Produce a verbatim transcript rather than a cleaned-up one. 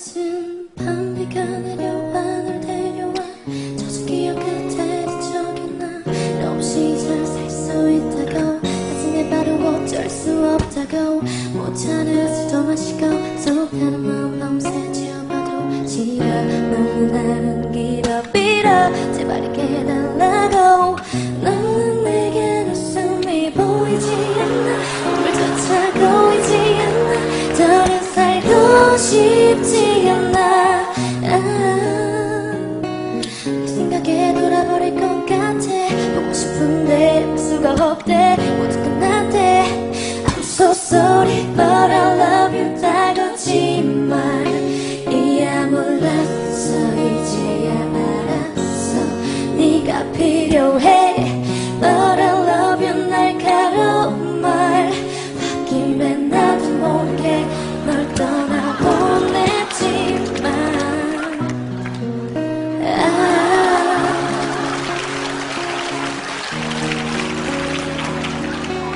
늦은 밤 비가 내려와 널 데려와 젖은 기억 그대로 적이 나 너 없이 잘 살 수 있다고 가슴에 바로 어쩔 수 없다고 못 참을 술도 마시고 속하는 마음 밤새 지어봐도 지려 너는 나는 길어 빌어 제발 이렇게 해달라고 너는 내게 웃음이 보이지 않나 물조차 보이지 않나 더 이상 살고 싶지 않아